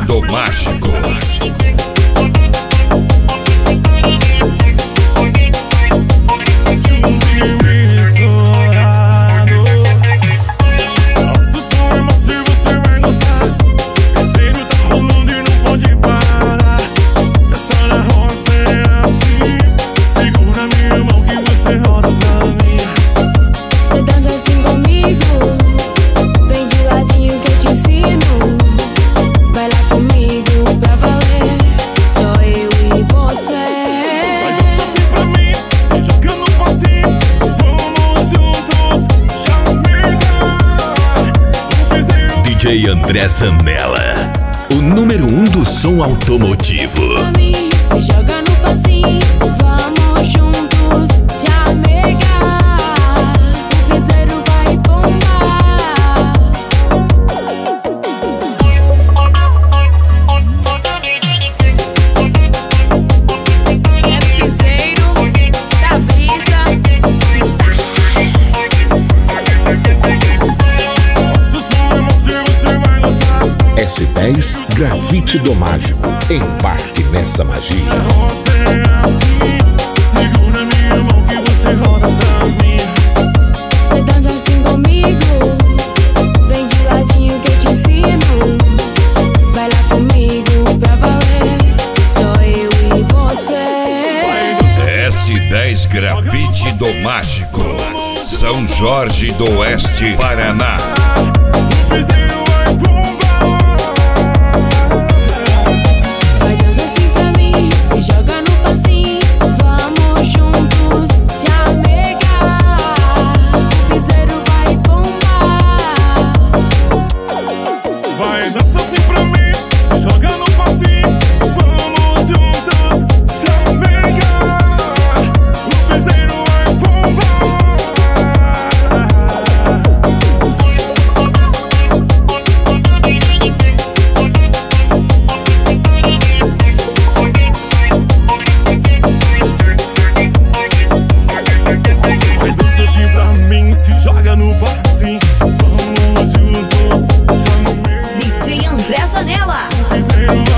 do Mágico. DJ André Zanella, o número 1 do som automotivo. Se joga no passinho, vamos juntos chamegar. O piseiro vai bombar. É piseiro da brisa. S10 Grafite do Mágico. Embarque nessa magia. Você é assim, segura minha mão que você roda pra mim. Cê dança assim comigo, vem de ladinho que eu te ensino. Vai lá comigo pra valer, só eu e você. S10 Grafite do Mágico, São Jorge do Oeste, Paraná. O piseiro vai bombar. Vai dança assim pra mim, se joga no passinho, vamos juntos chamegar. O piseiro vai bombar. Vai dança assim pra mim, se joga no passinho, vamos juntos chamegar. O piseiro vai bombar. Vai dança assim pra mim, se joga no passinho, vamos juntos chamegar. DJ André Zanella. O piseiro